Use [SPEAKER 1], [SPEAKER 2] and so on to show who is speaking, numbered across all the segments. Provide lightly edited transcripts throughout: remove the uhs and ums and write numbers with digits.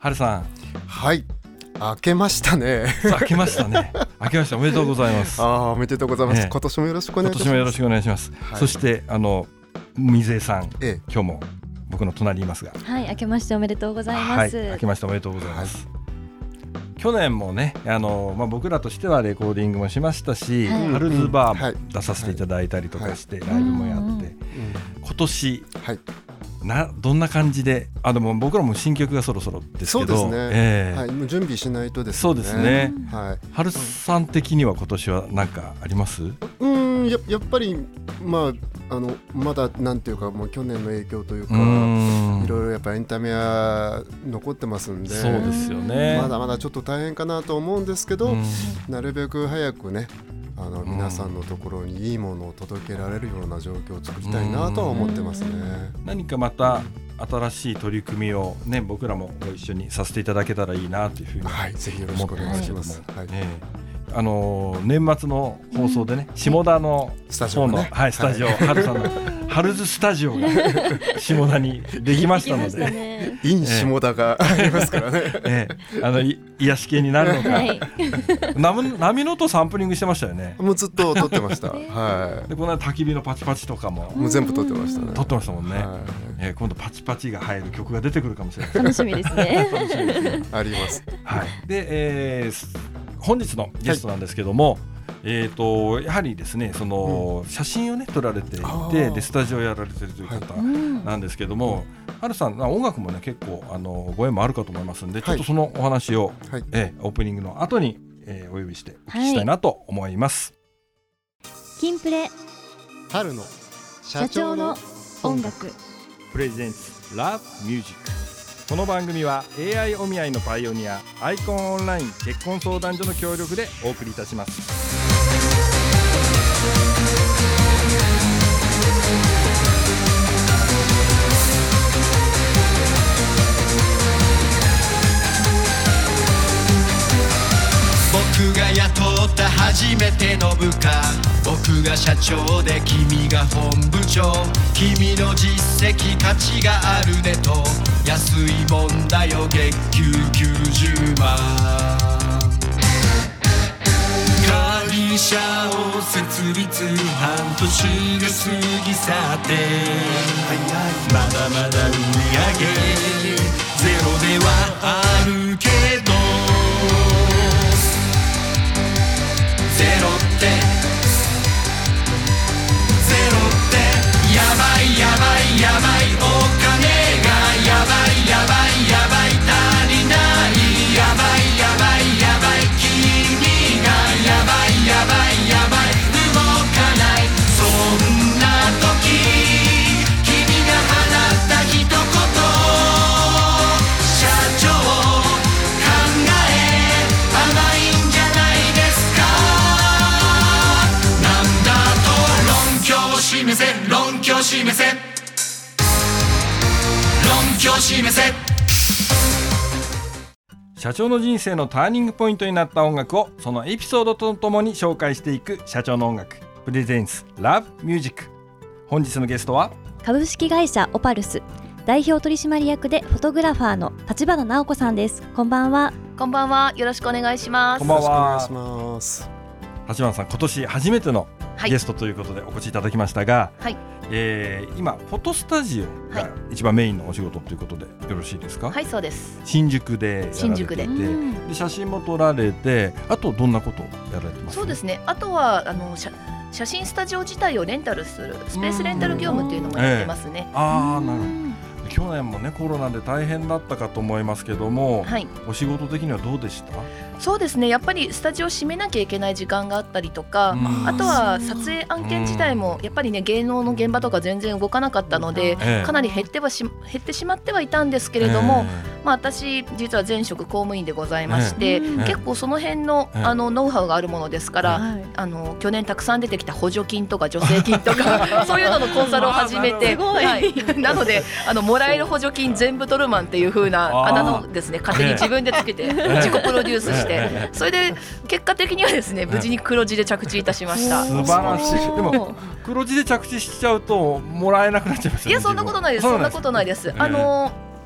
[SPEAKER 1] 春さん。
[SPEAKER 2] はい、明けましたね。
[SPEAKER 1] 明けましたね。明けました。おめでとうございます。
[SPEAKER 2] おめでとうございます。今年もよろしくお願いします。
[SPEAKER 1] 今年もよろしくお願いします。はい、そして水江さん、今日も僕の隣にいますが、
[SPEAKER 3] はい、明けましておめでとうございます。
[SPEAKER 1] はい、明けましておめでとうございます。去年もね、僕らとしてはレコーディングもしましたし、春ズバーも出させていただいたりとかして、ライブもやって、今年、どんな感じで、でも僕らも新曲がそろそろですけど、
[SPEAKER 2] そうですね、もう準備しないとですね。
[SPEAKER 1] そうですね、春さん的には今年は何かあります？
[SPEAKER 2] やっぱりまだなんていうか、もう去年の影響というか、いろいろやっぱエンタメは残ってますんで、
[SPEAKER 1] そうですよね。
[SPEAKER 2] まだまだちょっと大変かなと思うんですけど、なるべく早くね、皆さんのところにいいものを届けられるような状況を作りたいなとは思ってますね。
[SPEAKER 1] 何かまた新しい取り組みをね、僕らもご一緒にさせていただけたらいいなというふうに思ってます。
[SPEAKER 2] ぜひよろしくお願いします。
[SPEAKER 1] 年末の放送でね、下田の
[SPEAKER 2] スタジオの
[SPEAKER 1] スタジオ、春さんの春ズスタジオが下田にできましたので、
[SPEAKER 2] in 下田がありますからね。
[SPEAKER 1] 癒し系になるのか。波の音サンプリングしてましたよね。
[SPEAKER 2] もうずっと撮ってました。
[SPEAKER 1] でこの焚き火のパチパチとかも
[SPEAKER 2] 全部撮ってましたね。
[SPEAKER 1] 撮ってましたもんね。今度パチパチが入る曲が出てくるかもしれない。
[SPEAKER 3] 楽しみですね。
[SPEAKER 2] あります。
[SPEAKER 1] で、本日のゲストなんですけども、やはりですね、その写真をね撮られていて、でスタジオやられているという方なんですけども、春さん音楽もね結構ご縁もあるかと思いますので、ちょっとそのお話を、オープニングの後に、お呼びしてお聞きしたいなと思います。
[SPEAKER 3] キンプレ
[SPEAKER 2] 春の
[SPEAKER 3] 社長の音楽
[SPEAKER 1] プレゼンツラブミュージック。この番組は AI お見合いのパイオニアアイコンオンライン結婚相談所の協力でお送りいたします。
[SPEAKER 4] 僕が雇った初めての部下、僕が社長で君が本部長、君の実績価値があるねと、安いもんだよ月給90万。会社を設立半年が過ぎ去って、まだまだ売り上げゼロではあるけど、ゼロってやばいやばいやばい、お金がやばいやばいやばい、足りない、やばいやばいやばい、君がやばいやばいやばい、動かない。そんな時君が放った一言、社長考え甘いんじゃないですか。なんだと論拠を示せ、論拠を示せ、論拠を示せ。
[SPEAKER 1] 社長の人生のターニングポイントになった音楽をそのエピソードとともに紹介していく社長の音楽プレゼンスラブミュージック。本日のゲストは
[SPEAKER 3] 株式会社オパルス代表取締役でフォトグラファーの立花直子さんです。こんばんは。
[SPEAKER 5] こんばんは、よろしくお願いします。
[SPEAKER 1] こんばんは。
[SPEAKER 2] よろしくお願いします。
[SPEAKER 1] 立花さん、今年初めてのゲストということでお越しいただきましたが、今フォトスタジオが一番メインのお仕事ということでよろしいですか？
[SPEAKER 5] はい、そうです。
[SPEAKER 1] 新宿でやられていて、で写真も撮られて、あとどんなことをやられてますか？
[SPEAKER 5] そうですね、あとは写真スタジオ自体をレンタルするスペースレンタル業務っていうのもやってますね。
[SPEAKER 1] なるほど。去年もねコロナで大変だったかと思いますけども、お仕事的にはどうでした？
[SPEAKER 5] そうですね、やっぱりスタジオ閉めなきゃいけない時間があったりとか、あとは撮影案件自体もやっぱりね、芸能の現場とか全然動かなかったので、かなり減ってしまってはいたんですけれども、私実は前職公務員でございまして、結構その辺の、ノウハウがあるものですから、去年たくさん出てきた補助金とか助成金とかそういうののコンサルを始めて、なのでもらえる補助金全部取るマンっていう風なあだ名をですね、勝手に自分でつけて自己プロデュースして、それで結果的にはですね、無事に黒字で着地いたしました。
[SPEAKER 1] 素晴らしい。でも黒字で着地しちゃうともらえなくなっちゃいますよね。
[SPEAKER 5] いや、そんなことないです。そんなことないです。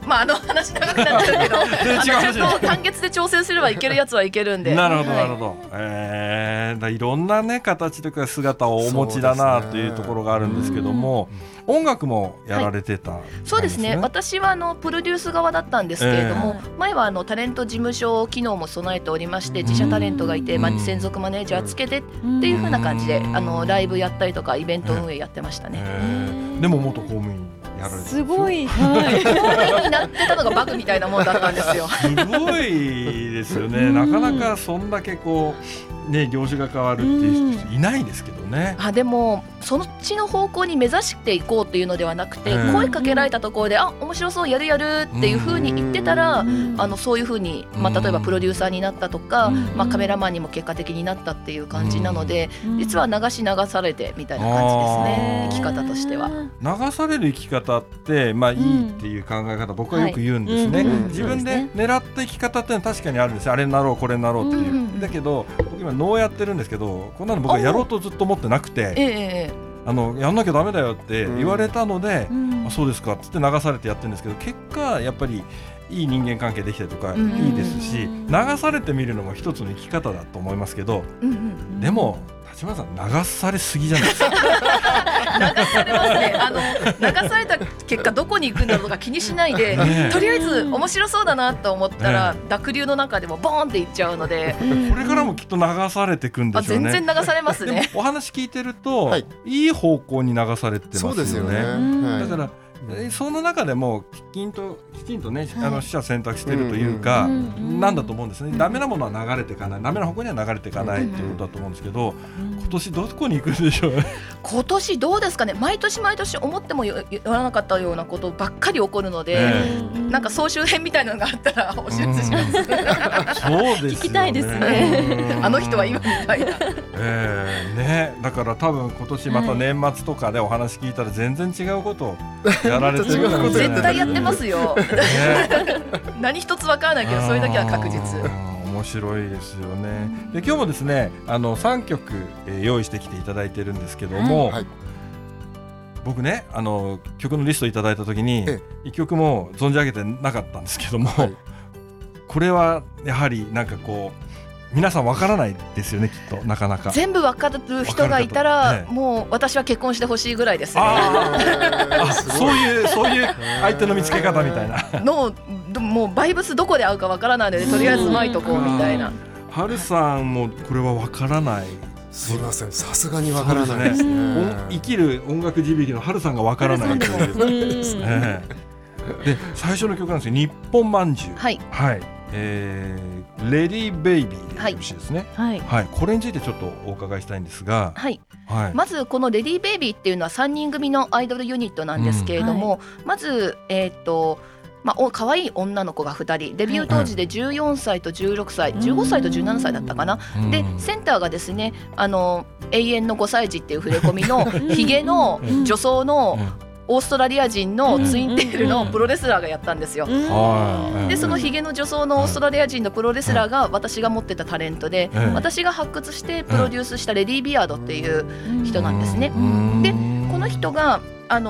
[SPEAKER 5] まあ話長くなっちゃうけどちょっと単月で調整すればいけるやつはいけるんで。
[SPEAKER 1] なるほどなるほど、だいろんなね形とか姿をお持ちだなというところがあるんですけども、音楽もやられてた、
[SPEAKER 5] そうですね。私はプロデュース側だったんですけれども、前はタレント事務所機能も備えておりまして、自社タレントがいて、専属マネージャーつけてっていう風な感じでライブやったりとかイベント運営やってましたね。
[SPEAKER 1] でも元公務員やられて
[SPEAKER 3] すごい、
[SPEAKER 5] 公務員になってたのがバグみたいなもんだったんですよ。
[SPEAKER 1] すごいですよね。なかなかそんだけこうね業種が変わるっていう人いないですけどね。
[SPEAKER 5] でもそっちの方向に目指していこうっていうのではなくて、声かけられたところで面白そうやるやるっていう風に言ってたら、そういう風に、例えばプロデューサーになったとか、カメラマンにも結果的になったっていう感じなので、実は流されてみたいな感じですね、生き方としては。
[SPEAKER 1] 流される生き方っていいっていう考え方、僕はよく言うんですね。自分で狙った生き方ってのは確かにあるんですよ。あれになろうこれになろうっていう、だけど僕今能やってるんですけど、こんなの僕はやろうとずっと思ってなくて、やんなきゃダメだよって言われたので、そうですかっつって流されてやってるんですけど、結果やっぱりいい人間関係できたりとかいいですし、流されてみるのも一つの生き方だと思いますけど、でも立花さん流されすぎじゃないですか。
[SPEAKER 5] 流されますね。流された結果どこに行くんだろうとか気にしないで、とりあえず面白そうだなと思ったら、濁流の中でもボーンって行っちゃうので、
[SPEAKER 1] これからもきっと流されていくんでしょうね。
[SPEAKER 5] 全然流されますね。
[SPEAKER 1] でもお話聞いてると、いい方向に流されてますよね。そうですよね。だからその中でもきちんとね、取捨選択してるというか、なんだと思うんですね。ダメなものは流れていかない、ダメな方向には流れていかないということだと思うんですけど、今年どこに行くんでしょうね。
[SPEAKER 5] 今年どうですかね。毎年思ってもやらなかったようなことばっかり起こるので、なんか総集編みたいなのがあったらお知らせします。
[SPEAKER 1] そうですよね。聞
[SPEAKER 3] きたいですね。
[SPEAKER 5] あの人は今みたいな。
[SPEAKER 1] だから多分今年また年末とかでお話聞いたら全然違うことをやられてるかもしれない。
[SPEAKER 5] 絶対やってますよ。何一つ分からないけど、それだけは確実。
[SPEAKER 1] 面白いですよね。で今日もですね3曲、用意してきていただいてるんですけども、僕ね曲のリストいただいた時に1曲も存じ上げてなかったんですけども、これはやはりなんかこう皆さんわからないですよね、きっと。なかなか
[SPEAKER 5] 全部わかる人がいたら、もう私は結婚してほしいぐらいですね。
[SPEAKER 1] そういう相手の見つけ方みたいな
[SPEAKER 5] のもうバイブスどこで合うかわからないので、とりあえず巻いとこうみたいな。
[SPEAKER 1] 春さんもこれはわからない。
[SPEAKER 2] すいません、さすがにわからないですね。
[SPEAKER 1] 生きる音楽地引きの春さんがわからないという。で最初の曲なんですよ、日本まんじゅう。レディーベイビーでよろしいですね。これについてちょっとお伺いしたいんですが、
[SPEAKER 5] まずこのレディーベイビーっていうのは3人組のアイドルユニットなんですけれども、まず可愛い女の子が2人、デビュー当時で14歳と16歳、15歳と17歳だったかな。でセンターがですね、永遠の5歳児っていう触れ込みのヒゲの女装のオーストラリア人のツインテールのプロレスラーがやったんですよ。でそのヒゲの女装のオーストラリア人のプロレスラーが私が持ってたタレントで、私が発掘してプロデュースしたレディー・ビアードっていう人なんですね。でこの人が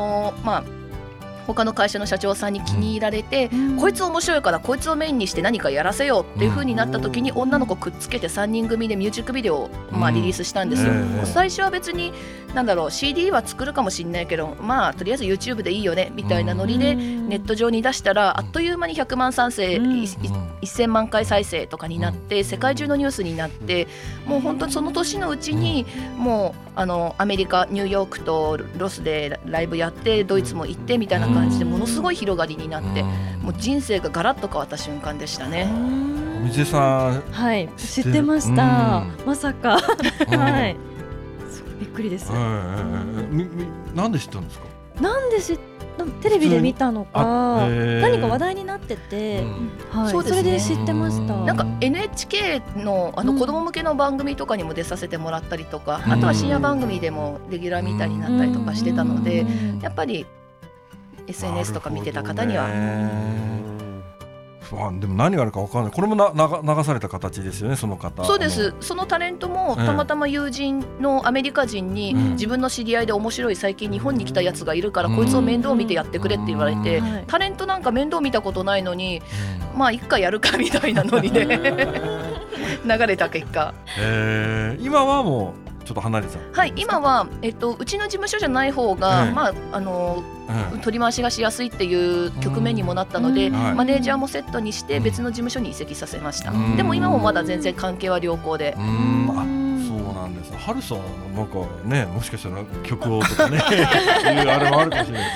[SPEAKER 5] 他の会社の社長さんに気に入られて、こいつ面白いからこいつをメインにして何かやらせようっていう風になった時に、女の子くっつけて3人組でミュージックビデオをリリースしたんですよ。最初は別にCD は作るかもしれないけど、とりあえず YouTube でいいよねみたいなノリでネット上に出したら、あっという間に100万再生、1000万回再生とかになって、世界中のニュースになって、もう本当にその年のうちにもうアメリカニューヨークとロスでライブやって、ドイツも行ってみたいな感じでものすごい広がりになって、もう人生がガラッと変わった瞬間でしたね。
[SPEAKER 1] 水江さん、
[SPEAKER 3] 知ってました。まさかびっくりです。
[SPEAKER 1] なんで知ったんですか？
[SPEAKER 3] テレビで見たのか、何か話題になってて、それで知ってました。
[SPEAKER 5] なんか NHK の子供向けの番組とかにも出させてもらったりとか、あとは深夜番組でもレギュラーみたいになったりとかしてたので、やっぱり SNS とか見てた方には。
[SPEAKER 1] でも何があるか分からない。これも流された形ですよね、その方。
[SPEAKER 5] そうです。そのタレントもたまたま友人のアメリカ人に、自分の知り合いで面白い最近日本に来たやつがいるから、こいつを面倒見てやってくれって言われて、タレントなんか面倒見たことないのに、まあ一回やるかみたいなのにね流れた結果、
[SPEAKER 1] 今はもうちょっと離れちゃう。
[SPEAKER 5] はい、今は、うちの事務所じゃない方が、取り回しがしやすいっていう局面にもなったので、マネージャーもセットにして別の事務所に移籍させました。でも今もまだ全然関係は良好で。
[SPEAKER 1] そうなんです。春さんなんかね、もしかしたら曲をとかねいうあれもあるかもしれない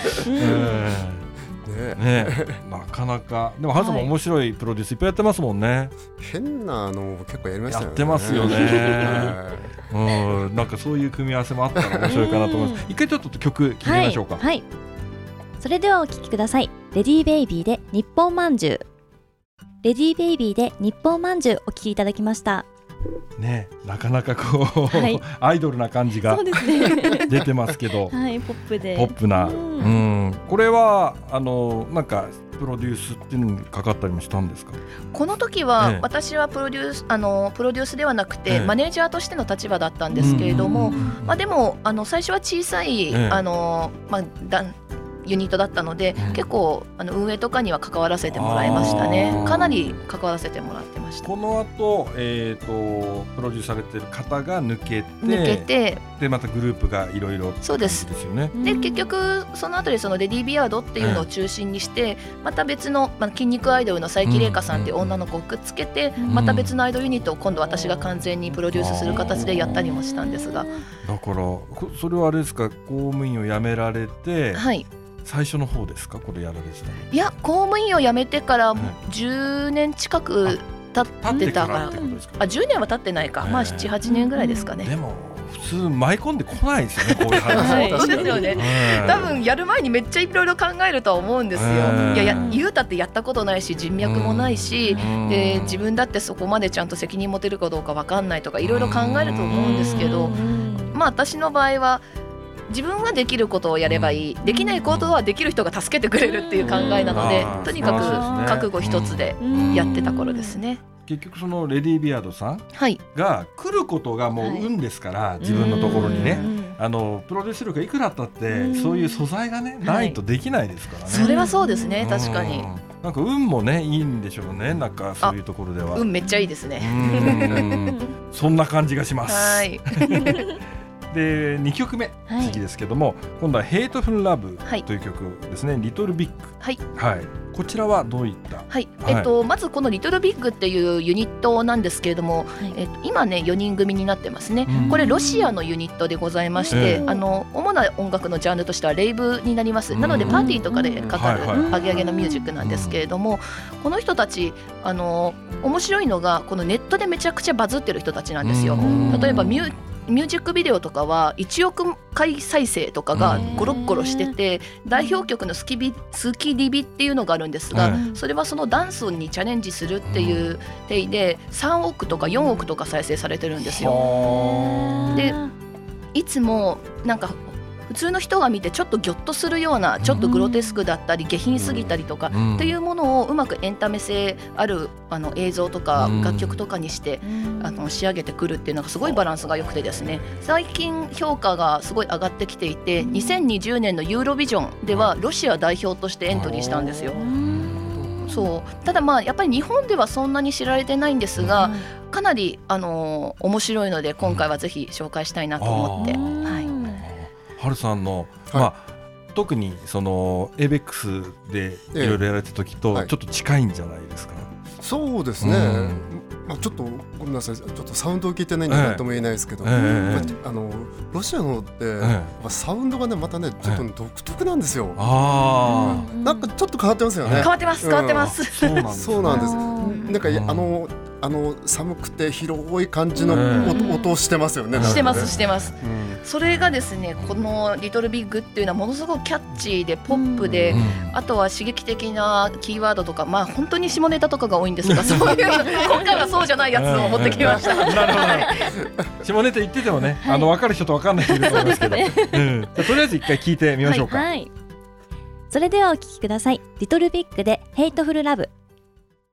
[SPEAKER 1] ね、なかなか。でも春さんも面白いプロデュースいっぱいやってますもんね。
[SPEAKER 2] 変なの結構やりましたよね。
[SPEAKER 1] やってますよね。なんかそういう組み合わせもあったら面白いかなと思います。一回ちょっと曲聴いてみましょうか。
[SPEAKER 3] はい、それではお聴きください。レディーベイビーで日本まんじゅう。レディーベイビーで日本まんじゅうお聴きいただきました
[SPEAKER 1] ね。なかなかこう、アイドルな感じが出てますけど、
[SPEAKER 3] はい、ポップな、
[SPEAKER 1] これはなんかプロデュースっていうのにかかったりもしたんですか？
[SPEAKER 5] この時は、私はプロデュースではなくて、マネージャーとしての立場だったんですけれども、でも最初は小さいユニットだったので、結構運営とかには関わらせてもらいましたね。かなり関わらせてもらってました。
[SPEAKER 1] この後、プロデュースされてる方が抜けてでまたグループがいろいろ
[SPEAKER 5] そうです
[SPEAKER 1] よね。
[SPEAKER 5] で結局その後でそのレディービアードっていうのを中心にして、また別の、筋肉アイドルの佐伯玲香さんっていう女の子をくっつけて、また別のアイドルユニットを今度私が完全にプロデュースする形でやったりもしたんですが、
[SPEAKER 1] だからそれはあれですか、公務員を辞められて、
[SPEAKER 5] はい、
[SPEAKER 1] 最初の方ですか、これやられてたの？
[SPEAKER 5] いや、公務員を辞めてから10年近く経ってたから、10年は経ってないか、まあ 7,8 年ぐらいですかね。
[SPEAKER 1] でも普通舞い込んでこないですよね、こういう話。
[SPEAKER 5] そうですよね。多分やる前にめっちゃいろいろ考えるとは思うんですよ。いや言うたってやったことないし人脈もないし、で自分だってそこまでちゃんと責任持てるかどうか分かんないとかいろいろ考えると思うんですけど、まあ私の場合は自分はできることをやればいい、できないことはできる人が助けてくれるっていう考えなので、とにかく覚悟一つでやってた頃ですね。
[SPEAKER 1] 結局そのレディービアードさんが来ることがもう運ですから、自分のところにね、プロデュース力がいくらあったってそういう素材がねないとできないですからね。
[SPEAKER 5] それはそうですね、確かに。
[SPEAKER 1] なんか運もねいいんでしょうね、なんかそういうところでは。
[SPEAKER 5] 運めっちゃいいですね。
[SPEAKER 1] そんな感じがします。
[SPEAKER 5] はい。
[SPEAKER 1] で2曲目、次ですけども、今度はヘイトフルラブという曲ですね、リトルビッグ。はい、こちらはどういった？
[SPEAKER 5] まずこのリトルビッグっていうユニットなんですけれども、今ね4人組になってますね。これロシアのユニットでございまして、主な音楽のジャンルとしてはレイブになります。なのでパーティーとかでかかるアゲアゲのミュージックなんですけれども、この人たち面白いのがこのネットでめちゃくちゃバズってる人たちなんですよ。例えばミュージックビデオとかは1億回再生とかがゴロッゴロしてて、代表曲のスキリビっていうのがあるんですが、それはそのダンスにチャレンジするっていう定義で3億とか4億とか再生されてるんですよ。でいつもなんか普通の人が見てちょっとギョッとするような、ちょっとグロテスクだったり下品すぎたりとかっていうものをうまくエンタメ性ある映像とか楽曲とかにして仕上げてくるっていうのがすごいバランスが良くてですね、最近評価がすごい上がってきていて、2020年のユーロビジョンではロシア代表としてエントリーしたんですよ。そうただまあやっぱり日本ではそんなに知られてないんですが、かなり面白いので今回はぜひ紹介したいなと思って。
[SPEAKER 1] 春さんの、特にその ABEX でいろいろやられた時とちょっと近いんじゃないですか？
[SPEAKER 2] そうですね、ちょっとごめんなさい、ちょっとサウンドを聞いてないんで何とも言えないですけど、ロシアのってサウンドがねまたねちょっと独特なんですよ。なんかちょっと変わってますよね。
[SPEAKER 5] 変わってます、変わってます。
[SPEAKER 2] そうなんです。なんか寒くて広い感じの音をしてますよね。
[SPEAKER 5] してますしてます。それがですね、このリトルビッグっていうのはものすごくキャッチーでポップで、あとは刺激的なキーワードとか、まあ本当に下ネタとかが多いんですが、そういう今回はそうじゃないやつを持ってきました。
[SPEAKER 1] なるほど。下ネタ言っててもね、分かる人と分かんない人いると思いますけど、とりあえず一回聞いてみましょうか。
[SPEAKER 3] それではお聞きください。リトルビッグでヘイトフルラブ。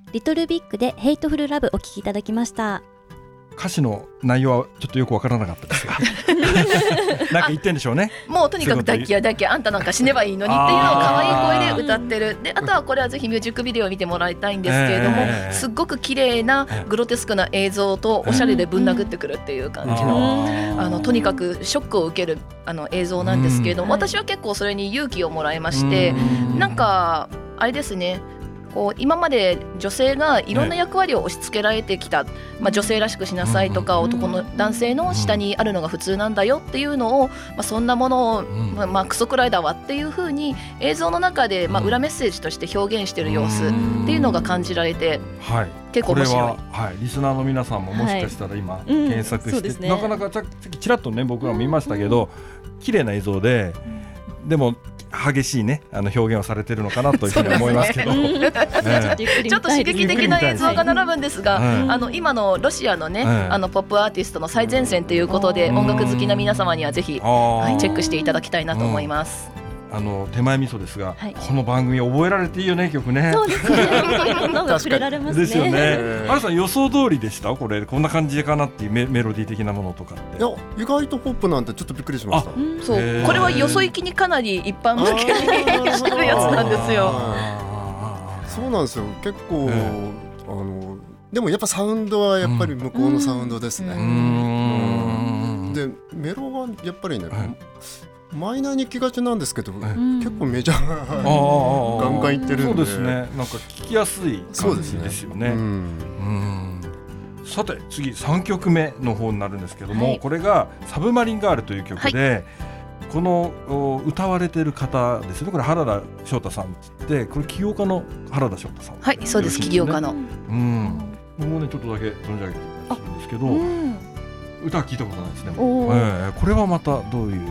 [SPEAKER 3] リトルビッグでヘイトフルラブお聴きいただきました。
[SPEAKER 1] 歌詞の内容はちょっとよくわからなかったですがなんか言ってんでしょうね。
[SPEAKER 5] もうとにかく抱きや抱きあんたなんか死ねばいいのにっていうのを可愛い声で歌ってる。であとはこれはぜひミュージックビデオを見てもらいたいんですけれども、すっごく綺麗なグロテスクな映像とおしゃれでぶん殴ってくるっていう感じの、とにかくショックを受ける映像なんですけれども、私は結構それに勇気をもらいまして、なんかあれですね、こう今まで女性がいろんな役割を押し付けられてきた、女性らしくしなさいとか、男性の下にあるのが普通なんだよっていうのを、そんなものを、クソくらいだわっていう風に映像の中で、裏メッセージとして表現している様子っていうのが感じられて、結構面白い。
[SPEAKER 1] これは、リスナーの皆さんももしかしたら今、検索して、なかなかさっきちらっとね僕らも見ましたけど、綺麗な映像で、でも激しいね表現をされているのかなというふうに思いますけどちょ
[SPEAKER 5] っと刺激的な映像が並ぶんですが、今のロシアのね、ポップアーティストの最前線ということで、音楽好きな皆様にはぜひ、チェックしていただきたいなと思います。
[SPEAKER 1] 手前味噌ですが、この番組覚えられていいよね、曲ね。
[SPEAKER 3] そうですねなんか触れられますね。
[SPEAKER 1] ですよね。原さん予想通りでした？これこんな感じかなっていうメロディー的なものとかって。
[SPEAKER 2] いや意外とポップなんてちょっとびっくりしました。
[SPEAKER 5] そうこれはよそ行きにかなり一般向けにしてるやつなんですよ。
[SPEAKER 2] そうなんですよ。結構でもやっぱサウンドはやっぱり向こうのサウンドですね。でメロはやっぱりね、マイナーに来がちなんですけど、結構メジャーガンガンいってるんで、
[SPEAKER 1] そうですね、なんか聞きやすい感じですよね。さて次3曲目の方になるんですけども、これがサブマリンガールという曲で、この歌われている方ですね。これ原田翔太さんってこれ起業家の原田翔太さん。
[SPEAKER 5] はい、そうです、起業家の。
[SPEAKER 1] 僕もねちょっとだけ存じ上げてたんですけど、歌は聞いたことないですね。これはまたどういう。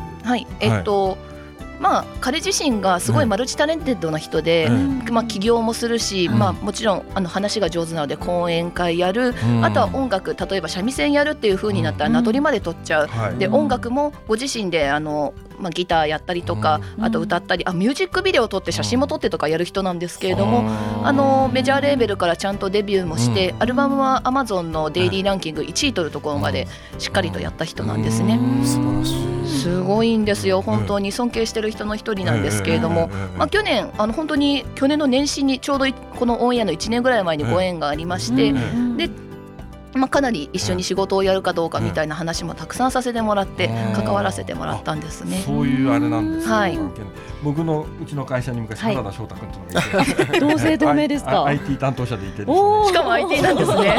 [SPEAKER 5] 彼自身がすごいマルチタレンテッドな人で、起業もするし、もちろん話が上手なので講演会やる、あとは音楽、例えば三味線やるっていう風になったら名取まで取っちゃう、で音楽もご自身でギターやったりとか、あと歌ったり、ミュージックビデオを撮って写真も撮ってとかやる人なんですけれども、メジャーレーベルからちゃんとデビューもして、アルバムは Amazon のデイリーランキング1位取るところまでしっかりとやった人なんですね。
[SPEAKER 2] 素晴らしい。
[SPEAKER 5] すごいんですよ。本当に尊敬してる人の一人なんですけれども、去年本当に去年の年始にちょうどこのオンエアの1年ぐらい前にご縁がありまして、でかなり一緒に仕事をやるかどうかみたいな話もたくさんさせてもらって関わらせてもらったんですね。
[SPEAKER 1] そういうあれなんですね。僕のうちの会社に昔原田翔太君というのがいて、
[SPEAKER 3] 同姓同名ですか。
[SPEAKER 1] IT 担当者でいてですね。
[SPEAKER 5] しかも IT なんですね。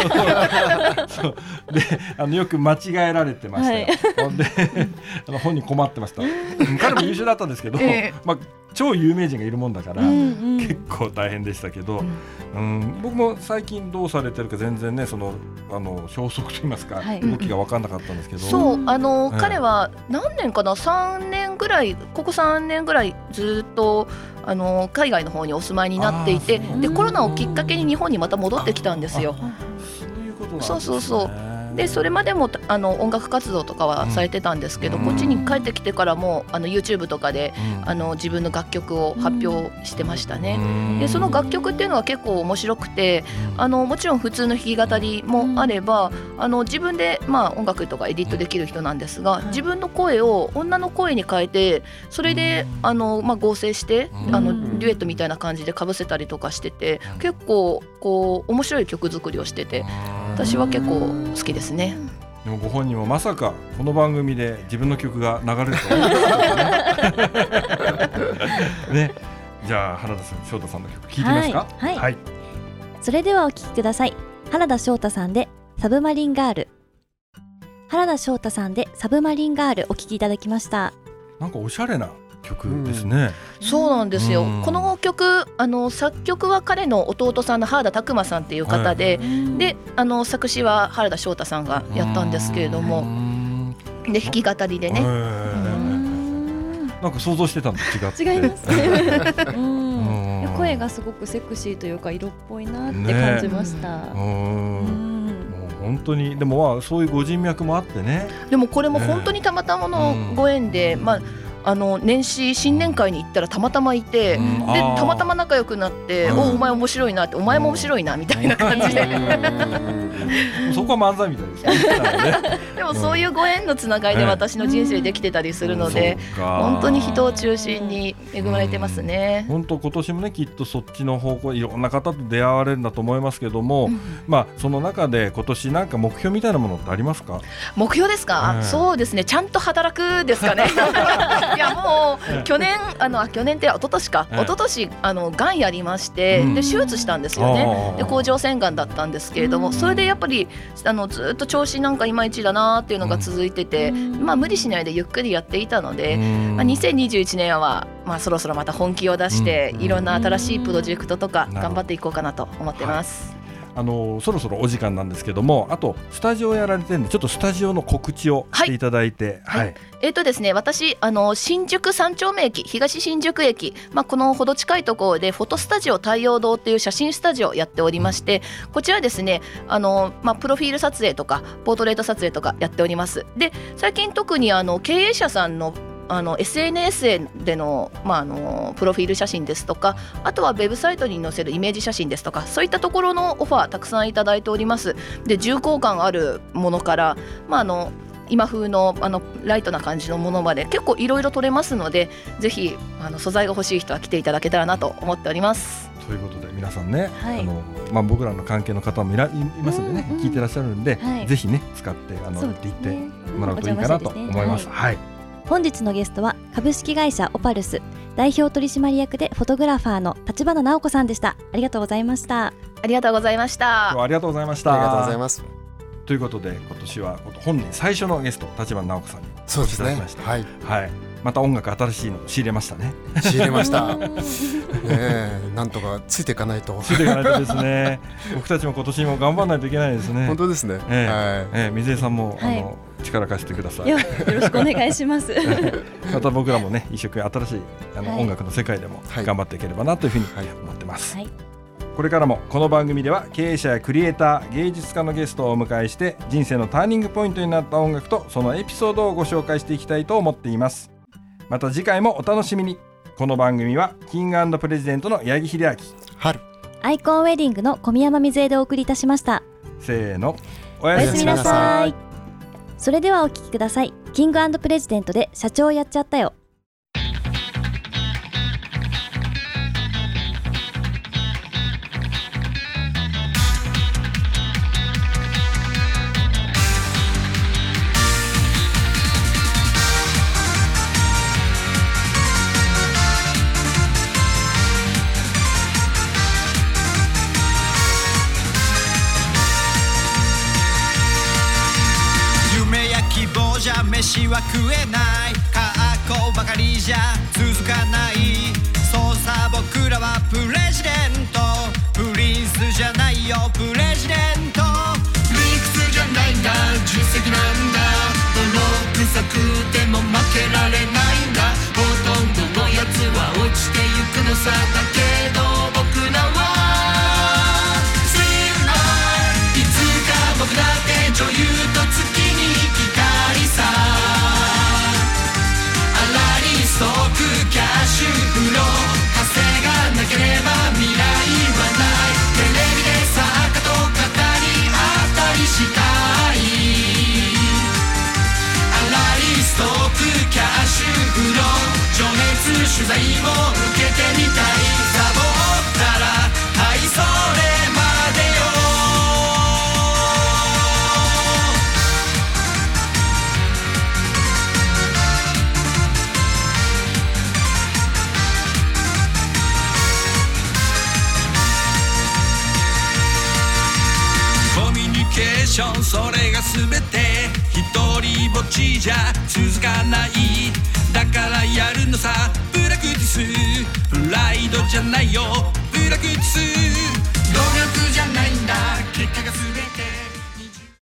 [SPEAKER 1] でよく間違えられてましたよ。で本人困ってました。彼も優秀だったんですけど、超有名人がいるもんだから、結構大変でしたけど、僕も最近どうされてるか全然ね、消息といいますか、動きが分かんなかったんですけど、
[SPEAKER 5] そう彼は何年かな、3年ぐらい、ここ3年ぐらいずっと海外の方にお住まいになっていて、でコロナをきっかけに日本にまた戻ってきたんですよ。
[SPEAKER 1] そういうことなんですね。
[SPEAKER 5] そうでそれまでも音楽活動とかはされてたんですけど、こっちに帰ってきてからもYouTube とかで自分の楽曲を発表してましたね。でその楽曲っていうのは結構面白くて、もちろん普通の弾き語りもあれば、自分で音楽とかエディットできる人なんですが、自分の声を女の声に変えて、それで合成してデュエットみたいな感じで被せたりとかしてて、結構こう面白い曲作りをしてて、私は結構好きですね。
[SPEAKER 1] でもご本人もまさかこの番組で自分の曲が流れると思ってね。じゃあ原田翔太さんの曲聴いてみますか。はい、
[SPEAKER 3] それではお聴きください。原田翔太さんでサブマリンガール。原田翔太さんでサブマリンガールお聴きいただきました。
[SPEAKER 1] なんかおしゃれな曲ですね。
[SPEAKER 5] そうなんですよ。この曲作曲は彼の弟さんの原田拓磨さんっていう方で、で作詞は原田翔太さんがやったんですけれども、で弾き語りでね、
[SPEAKER 1] なんか想像してたのと違
[SPEAKER 3] いますね。声がすごくセクシーというか色っぽいなって感じました。
[SPEAKER 1] 本当にでもそういうご人脈もあってね。
[SPEAKER 5] でもこれも本当にたまたまのご縁で、 年始新年会に行ったらたまたまいて、でたまたま仲良くなって、お前面白いなって、お前も面白いなみたいな感じで
[SPEAKER 1] そこは漫才みたいですね。
[SPEAKER 5] でもそういうご縁のつながりで私の人生できてたりするので、本当に人を中心に恵まれてますね。
[SPEAKER 1] 本当今年もねきっとそっちの方向いろんな方と出会われるんだと思いますけども、その中で今年なんか目標みたいなものってありますか？
[SPEAKER 5] 目標ですか？そうですね、ちゃんと働くですかね。いやもう去年って一昨年か、一昨年がんやりまして、で手術したんですよね。で甲状腺がんだったんですけれども、それでやっぱりずっと調子なんかいまいちだなっていうのが続いてて、無理しないでゆっくりやっていたので、2021年はそろそろまた本気を出していろんな新しいプロジェクトとか頑張っていこうかなと思ってます。
[SPEAKER 1] そろそろお時間なんですけども、あとスタジオやられてるんでちょっとスタジオの告知をしていただいて。
[SPEAKER 5] ですね、私新宿三丁目駅、東新宿駅、このほど近いところでフォトスタジオ太陽堂っていう写真スタジオをやっておりまして、こちらですねプロフィール撮影とかポートレート撮影とかやっております。で最近特に経営者さんのSNS での、プロフィール写真ですとか、あとはウェブサイトに載せるイメージ写真ですとか、そういったところのオファーたくさんいただいております。で重厚感あるものから、今風のライトな感じのものまで結構いろいろ撮れますので、ぜひ素材が欲しい人は来ていただけたらなと思っております。
[SPEAKER 1] ということで皆さんね、僕らの関係の方もいますんでね、聞いてらっしゃるんで、ぜひね使って行ってもらうといいかなと思います。
[SPEAKER 3] 本日のゲストは株式会社オパルス代表取締役でフォトグラファーの橘直子さんでした。ありがとうございました。
[SPEAKER 5] ありがとうございました。
[SPEAKER 1] ありがとうございました。
[SPEAKER 2] ありがとうございます。
[SPEAKER 1] ということで今年は本人最初のゲスト橘直子さんにお越しいただきました。また音楽新しいの仕入れましたね。
[SPEAKER 2] 仕入れましたなんとかついていかないと
[SPEAKER 1] ですね。僕たちも今年も頑張らないといけないですね。
[SPEAKER 2] 本当ですね。
[SPEAKER 1] 水江さんも、力貸してください。
[SPEAKER 3] よろしくお願いします。
[SPEAKER 1] また僕らもね一生懸命新しい音楽の世界でも頑張っていければなというふうに思ってます。これからもこの番組では経営者やクリエイター、芸術家のゲストをお迎えして人生のターニングポイントになった音楽とそのエピソードをご紹介していきたいと思っています。また次回もお楽しみに。この番組はキング&プレジデントの八木秀明、
[SPEAKER 2] 春、
[SPEAKER 3] アイコンウェディングの小宮山水江でお送りいたしました。
[SPEAKER 1] せーの、
[SPEAKER 3] おやすみなさい。それではお聴きください。キング&プレジデントで社長やっちゃったよ。
[SPEAKER 4] 飯は食えない、格好ばかりじゃ続かない。そうさ僕らはプレジデント、プリンスじゃないよプレジデント。理屈じゃないんだ、実績なんだ。泥臭くても負けられないんだ。ほとんどのやつは落ちてゆくのさ。だけど僕らは強い。いつか僕だって女優と月に光さ。ストックキャッシュフロー稼がなければ未来はない。テレビで作家と語り合ったりしたい。荒いストックキャッシュフロー、情熱取材も受けてみたい。サボったらはいそれまでよ。それが全て一人ぼっちじゃ続かない。だからやるのさプラクティス、プライドじゃないよプラクティス。